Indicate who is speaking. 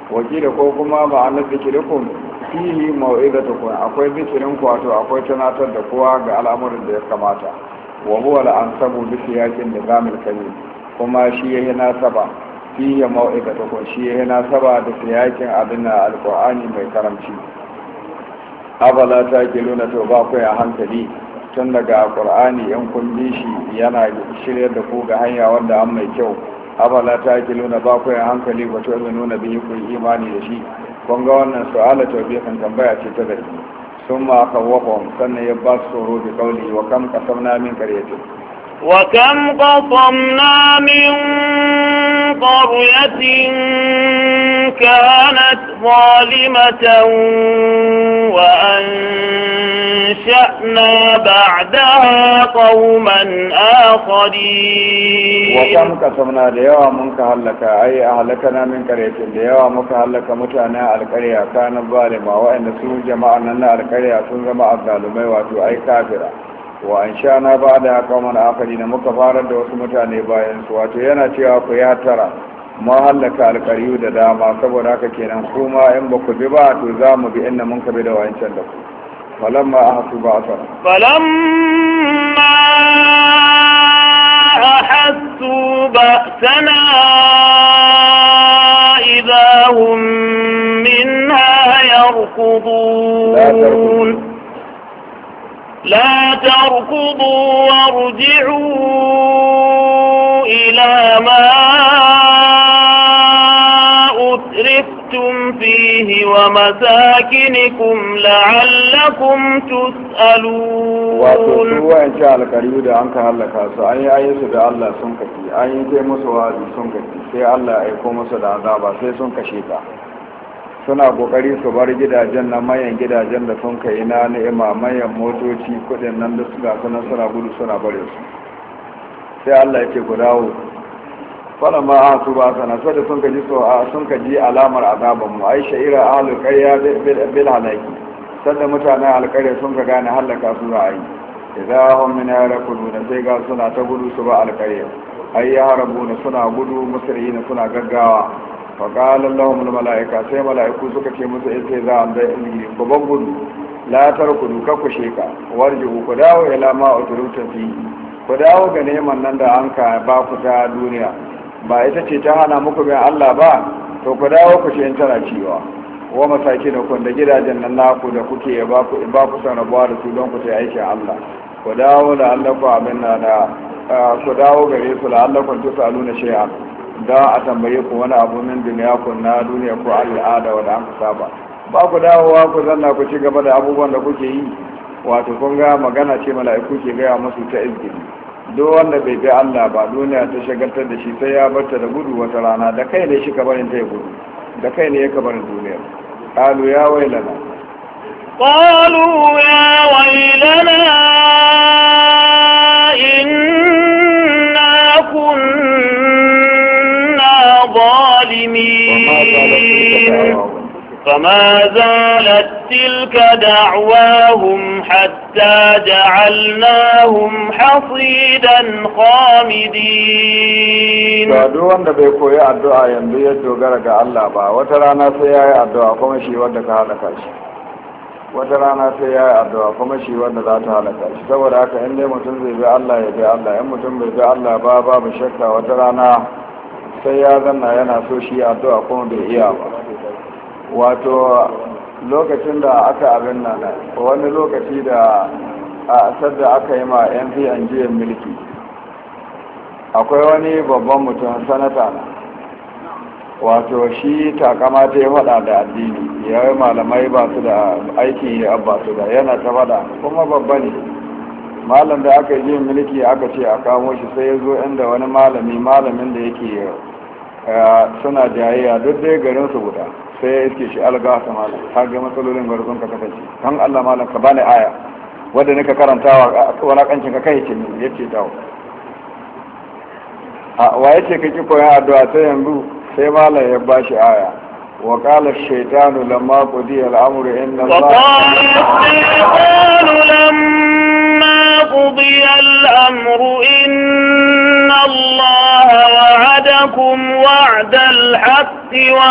Speaker 1: wakila ko kuma ma'anar zikirikun fihi mau'izatukum akwai zikirin ku wato akwai tunatar da kowa ga al'amuran da ya kamata wa huwa al-ansabu bi siyakin da zamil kalim kuma shi yayi nasaba fihi mau'izatukum shi yayi nasaba da siyakin abin alqur'ani mai karamci abala ta kiluna to ba ku ya hankali tun daga qur'ani in kun bi shi yana shirye da ku ga hanya wanda an mai kyau abala ta kiluna ba ku ya hankali ba to nuna bihi ku imani da shi kun ga wannan su'ala tawbihan tambaya ce ta gari sun ma kawwafahum sannan ya ba su tsoro bi kauli wa kam qasamna min qaryatin
Speaker 2: wa kam qasamna min qaryatin kanat zalimatan wa ansha'na ba'daha qauman akharin
Speaker 1: wa kam qasamna da yawa mun ka halaka ai ahlakana min qaryatin da yawa muka halaka mutanen alƙarya kana zalima wa'anda su jama'an nan na alƙarya sun zama azzalumai wato ai kafira wa an sha na ba da qauman akharin muka fara da wasu mutane bayan su wato yana cewa ku ya tara mu halaka alƙaryu da dama saboda haka kenan kuma in ba ku bi ba to za mu bi inda mun ka bi da wancan da ku falamma ahsu ba'sa
Speaker 2: أحسوا بأسنا إذا هم منها يركضون لا تركضوا وارجعوا إلى ما أترفتم فيه ومساكنكم لعلكم تسألون
Speaker 1: wato su wa'ance alkariyu da an ka hallaka su an yi ayyusu da Allah sun kafi an yi kai musu wa'azi sun kafi sai Allah ya aiko musu da azaba sai sun kashe ta suna kokari su bar gidajen na manyan gidajen da sun kai na ni'ima manyan motoci kudin nan da su ga sunan suna gudu suna bare su sai Allah ya ce ku dawo fara ma a su ba sana sai da sun kaji alamar azaban mu ai sha'ira ahlul qarya bil halaki sanda mutanen alƙarya sun ka gane hallaka su za a yi idan hum min yarakuduna sai ga suna ta gudu su ba alƙarya ai ya harabuna suna gudu musriyina suna gaggawa fa qala allahum al malaika sai malaiku suka ce musu sai za an da ilmi ku ban gudu la tarkudu ka ku sheka warji'u ku dawo ila ma utruta fi ku dawo ga neman nan da an ka ba ku ta duniya ba ita ce ta hana muku bin Allah ba to ku dawo ku ce tana ciwa wa masaki da kun da gidajen nan naku da kuke ba ku san rabuwa da su don ku ta aikin Allah ku dawo da Allah ku abin na da ku dawo gare su la Allah kun tusa aluna shay'a da a tambaye ku wani abu min duniya ku na duniya ku al'ada wanda an saba ba ku dawowa ku zanna ku ci gaba da abubuwan da kuke yi wato kun ga magana ce mala'iku ke gaya musu ta izgiri duk wanda bai bi Allah ba duniya ta shagaltar da shi sai ya barta da gudu wata rana da kai ne shi kabarin ta ya gudu da kai ne ya kabarin duniya qalu ya wailana
Speaker 2: inna kunna zalimin فما زالت تلك دعواهم حتى جعلناهم حصيدا خامدين
Speaker 1: duk wanda bai koyi addu'a yanzu ya dogara ga Allah ba wata rana sai yayi addu'a kuma shi wanda ka halaka shi wata rana sai yayi addu'a kuma shi wanda za ta halaka shi saboda haka in dai mutum zai bi Allah ya bi Allah in mutum bai bi Allah ba babu shakka wata rana sai ya zanna yana so shi addu'a kuma bai iya ba wato lokacin da aka abin nan wani lokaci da a sadda aka yi ma yan jiyan mulki akwai wani babban mutum sanata na wato shi takama ta yi faɗa da addini ya yi malamai ba su da aiki ya ba su da yana ta faɗa kuma babba ne malam da aka yi jiyan mulki aka ce a kamo shi sai ya zo inda wani malamin da yake suna jayayya duk dai garinsu guda sai ya iske shi alga ta malam har ga matsalolin gwarzon ka kasance kan Allah malam ka bani aya wadda nika karantawa walakancin ka kai ce min yace dawo wa yace kake koyan addu'a sai yanzu sai malam ya bashi aya wa qala ash-shaytanu lamma qudiya al-amru inna
Speaker 2: Allah wa'adakum wa'da al-haqqi